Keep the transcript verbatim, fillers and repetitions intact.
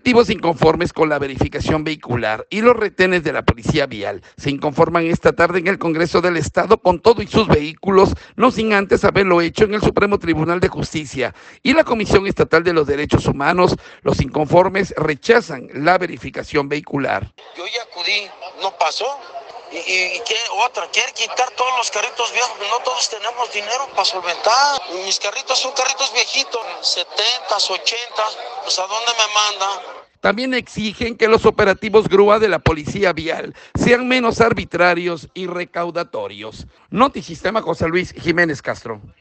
Operativos inconformes con la verificación vehicular y los retenes de la Policía Vial se inconforman esta tarde en el Congreso del Estado con todo y sus vehículos, no sin antes haberlo hecho en el Supremo Tribunal de Justicia y la Comisión Estatal de los Derechos Humanos. Los inconformes rechazan la verificación vehicular. Yo ya acudí, no pasó. ¿Y, y, y qué otra? Quiere quitar todos los carritos viejos. No todos tenemos dinero para solventar. Mis carritos son carritos viejitos, setentas, ochentas. Pues ¿a dónde me manda? También exigen que los operativos grúa de la Policía Vial sean menos arbitrarios y recaudatorios. Notisistema, José Luis Jiménez Castro.